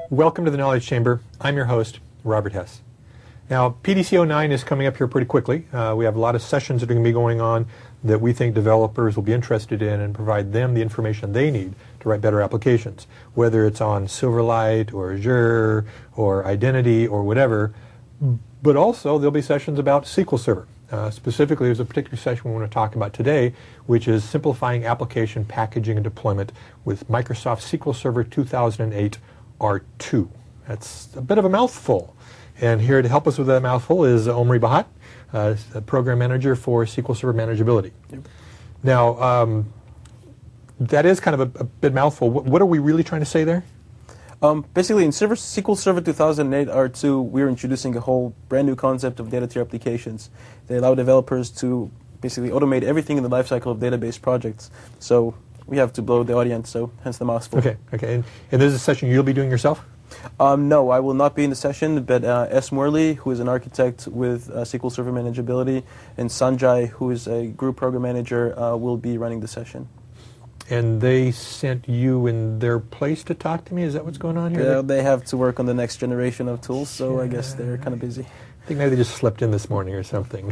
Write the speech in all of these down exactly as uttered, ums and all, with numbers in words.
Welcome to the Knowledge Chamber. I'm your host, Robert Hess. Now, P D C oh nine is coming up here pretty quickly. Uh, we have a lot of sessions that are going to be going on that we think developers will be interested in and provide them the information they need to write better applications, whether it's on Silverlight or Azure or Identity or whatever. But also, there'll be sessions about S Q L Server. Uh, specifically, there's a particular session we want to talk about today, which is simplifying application packaging and deployment with Microsoft S Q L Server two thousand eight R two. That's a bit of a mouthful. And here to help us with that mouthful is Omri Bahat, uh, a program manager for S Q L Server Manageability. Yep. Now, um, that is kind of a, a bit mouthful. What, what are we really trying to say there? Um, basically, in Server, S Q L Server two thousand eight R two, we're introducing a whole brand new concept of data tier applications. They allow developers to basically automate everything in the lifecycle of database projects. So we have to blow the audience, so hence the mouthful. Okay, okay. And, and this is a session you'll be doing yourself? Um, no, I will not be in the session, but uh, S. Morley, who is an architect with uh, S Q L Server Manageability, and Sanjay, who is a group program manager, uh, will be running the session. And they sent you in their place to talk to me? Is that what's going on here? Yeah, they have to work on the next generation of tools, so yeah. I guess they're kind of busy. I think maybe they just slept in this morning or something.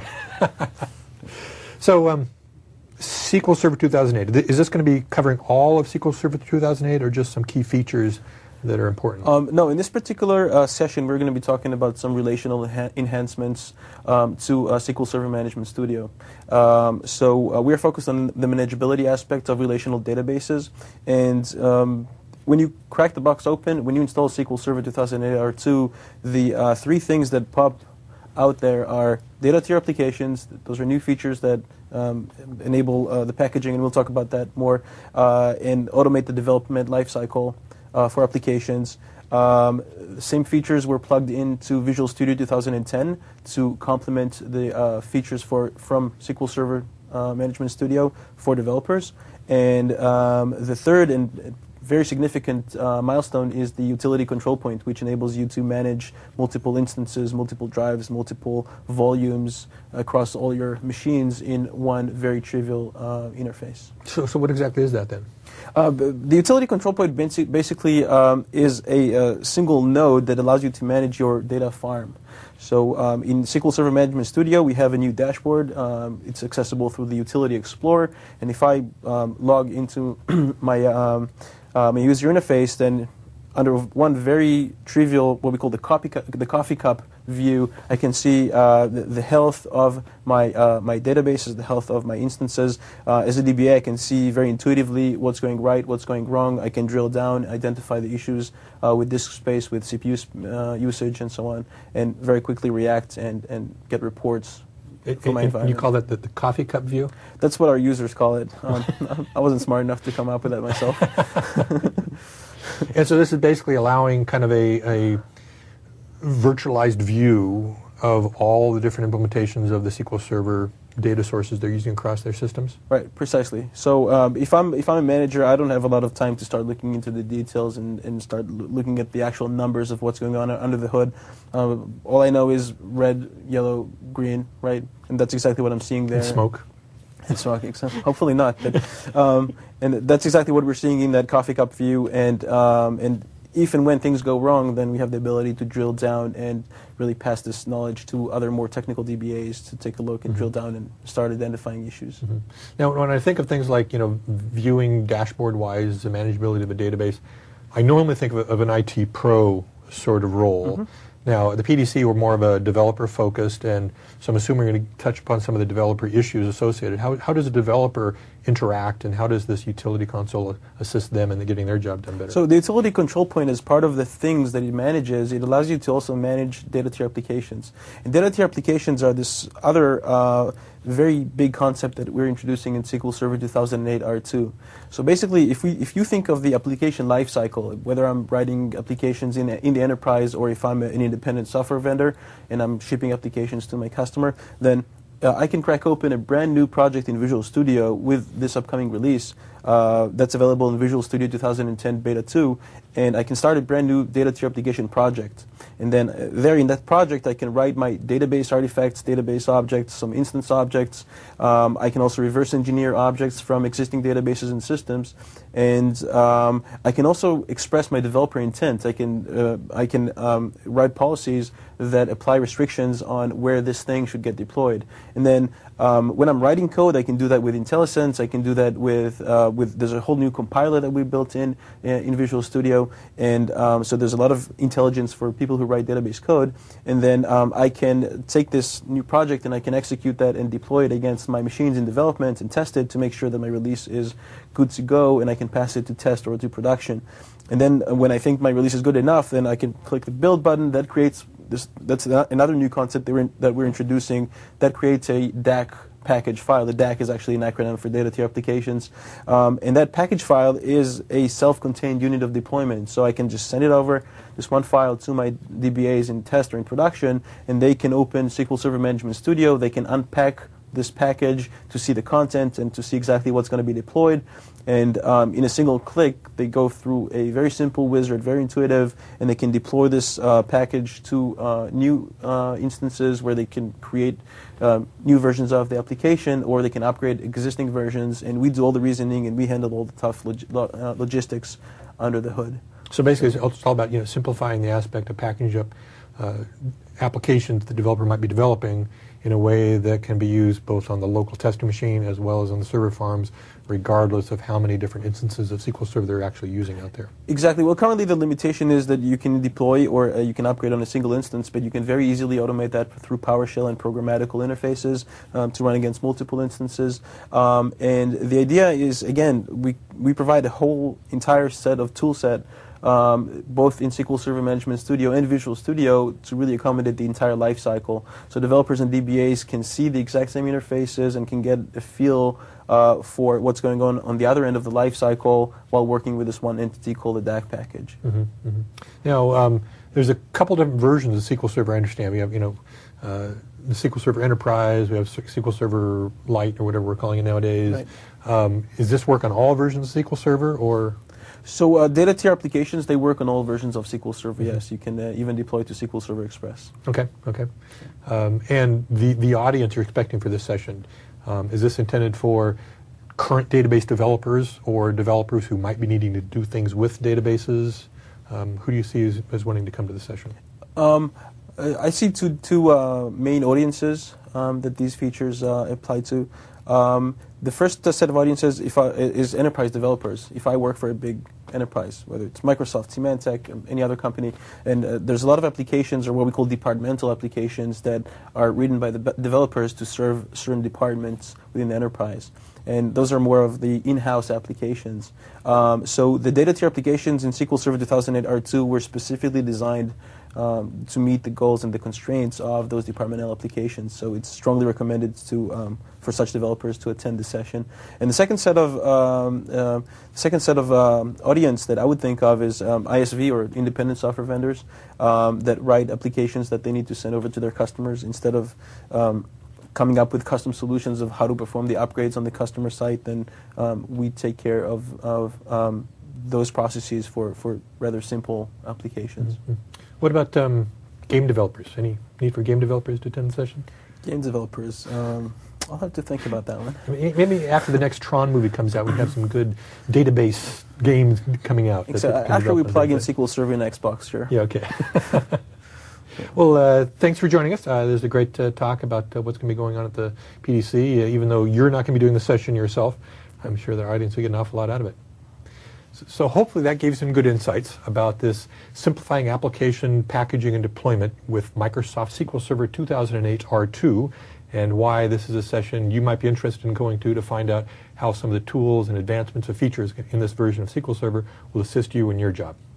So, um, S Q L Server two thousand eight, is this going to be covering all of S Q L Server two thousand eight or just some key features that are important? Um, no, in this particular uh, session, we're going to be talking about some relational enha enhancements um, to uh, S Q L Server Management Studio. Um, so uh, we are focused on the manageability aspect of relational databases. And um, when you crack the box open, when you install S Q L Server two thousand eight R two, the uh, three things that pop out there are data tier applications. Those are new features that um, enable uh, the packaging, and we'll talk about that more, uh, and automate the development lifecycle Uh, for applications. Um, same features were plugged into Visual Studio two thousand ten to complement the uh, features for from S Q L Server uh, Management Studio for developers. And um, the third and very significant uh, milestone is the utility control point, which enables you to manage multiple instances, multiple drives, multiple volumes across all your machines in one very trivial uh, interface. So, so what exactly is that then? Uh, the utility control point basically um, is a, a single node that allows you to manage your data farm. So um, in S Q L Server Management Studio, we have a new dashboard. Um, it's accessible through the Utility Explorer. And if I um, log into my, um, uh, my user interface, then under one very trivial, what we call the coffee cup, the coffee cup view, I can see uh, the, the health of my uh, my databases, the health of my instances. Uh, as a D B A, I can see very intuitively what's going right, what's going wrong. I can drill down, identify the issues uh, with disk space, with C P U uh, usage, and so on, and very quickly react and, and get reports It, for my it, environment. You call that the, the coffee cup view? That's what our users call it. Um, I wasn't smart enough to come up with that myself. And so this is basically allowing kind of a, a virtualized view of all the different implementations of the S Q L Server data sources they're using across their systems? Right, precisely. So um, if I'm if I'm a manager, I don't have a lot of time to start looking into the details and, and start l looking at the actual numbers of what's going on under the hood. Um, all I know is red, yellow, green, right? And that's exactly what I'm seeing there. And smoke. And smoke, hopefully not. But, um, and that's exactly what we're seeing in that coffee cup view. And um, and if and when things go wrong, then we have the ability to drill down and really pass this knowledge to other more technical D B As to take a look and mm-hmm. drill down and start identifying issues. Mm-hmm. Now, when I think of things like, you know, viewing dashboard-wise the manageability of a database, I normally think of, a, of an I T pro sort of role. Mm-hmm. Now, the P D C were more of a developer-focused, and so I'm assuming you're going to touch upon some of the developer issues associated. How, how does a developer interact, and how does this utility console assist them in getting their job done better? So the utility control point is part of the things that it manages. It allows you to also manage data tier applications. And data tier applications are this other uh, very big concept that we're introducing in S Q L Server two thousand eight R two. So basically, if we if you think of the application lifecycle, whether I'm writing applications in in the enterprise or if I'm an independent software vendor and I'm shipping applications to my customer, then uh, I can crack open a brand new project in Visual Studio with this upcoming release uh, that's available in Visual Studio two thousand ten Beta two, and I can start a brand new data tier application project. And then uh, there in that project, I can write my database artifacts, database objects, some instance objects. Um, I can also reverse engineer objects from existing databases and systems. And um, I can also express my developer intent. I can, uh, I can um, write policies that apply restrictions on where this thing should get deployed. And then um, when I'm writing code, I can do that with IntelliSense. I can do that with, uh, with there's a whole new compiler that we built in uh, in Visual Studio. And um, so there's a lot of intelligence for people who write database code. And then um, I can take this new project and I can execute that and deploy it against my machines in development and test it to make sure that my release is good to go, and I can pass it to test or to production. And then uh, when I think my release is good enough, then I can click the build button. That creates this. That's another new concept that we're, in, that we're introducing. That creates a D A C package file. The D A C is actually an acronym for data tier applications, um, and that package file is a self-contained unit of deployment. So I can just send it over, this one file, to my D B As in test or in production, and they can open S Q L Server Management Studio. They can unpack this package to see the content and to see exactly what's going to be deployed. And um, in a single click, they go through a very simple wizard, very intuitive, and they can deploy this uh, package to uh, new uh, instances where they can create uh, new versions of the application, or they can upgrade existing versions. And we do all the reasoning, and we handle all the tough log lo uh, logistics under the hood. So basically, it's all about you know simplifying the aspect of packaging up uh, applications the developer might be developing in a way that can be used both on the local testing machine as well as on the server farms, regardless of how many different instances of S Q L Server they're actually using out there. Exactly. Well, currently the limitation is that you can deploy or uh, you can upgrade on a single instance, but you can very easily automate that through PowerShell and programmatical interfaces um, to run against multiple instances. Um, and the idea is, again, we, we provide a whole entire set of tool set Um, both in S Q L Server Management Studio and Visual Studio to really accommodate the entire life cycle. So developers and D B As can see the exact same interfaces and can get a feel uh, for what's going on on the other end of the life cycle while working with this one entity called the D A C package. Mm-hmm, mm-hmm. Now, um, there's a couple different versions of S Q L Server. I understand we have, you know, uh, the S Q L Server Enterprise. We have S Q L Server Lite, or whatever we're calling it nowadays. Right. Um, is this work on all versions of S Q L Server, or? So uh, data tier applications, they work on all versions of S Q L Server, mm-hmm. yes. You can uh, even deploy to S Q L Server Express. Okay, okay. Um, and the, the audience you're expecting for this session, um, is this intended for current database developers or developers who might be needing to do things with databases? Um, who do you see as, as wanting to come to the session? Um, I see two, two uh, main audiences um, that these features uh, apply to. Um, the first uh, set of audiences if I, is enterprise developers. If I work for a big enterprise, whether it's Microsoft, Symantec, um, any other company, and uh, there's a lot of applications, or what we call departmental applications, that are written by the developers to serve certain departments within the enterprise. And those are more of the in-house applications. Um, so the data tier applications in S Q L Server two thousand eight R two were specifically designed um, to meet the goals and the constraints of those departmental applications. So it's strongly recommended to um, for such developers to attend the session. And the second set of um, uh, second set of um, audience that I would think of is um, I S V, or independent software vendors, um, that write applications that they need to send over to their customers instead of um, coming up with custom solutions of how to perform the upgrades on the customer site. Then um, we take care of, of um, those processes for, for rather simple applications. Mm-hmm. What about um, game developers? Any need for game developers to attend the session? Game developers, um, I'll have to think about that one. I mean, maybe after the next Tron movie comes out, we have some good database games coming out. Exactly. After we plug in S Q L Server in Xbox, sure. Yeah, okay. Well, uh, thanks for joining us. Uh, there's a great uh, talk about uh, what's going to be going on at the P D C. Uh, even though you're not going to be doing the session yourself, I'm sure the audience will get an awful lot out of it. So, so hopefully that gave you some good insights about this simplifying application packaging and deployment with Microsoft S Q L Server two thousand eight R two, and why this is a session you might be interested in going to to find out how some of the tools and advancements of features in this version of S Q L Server will assist you in your job.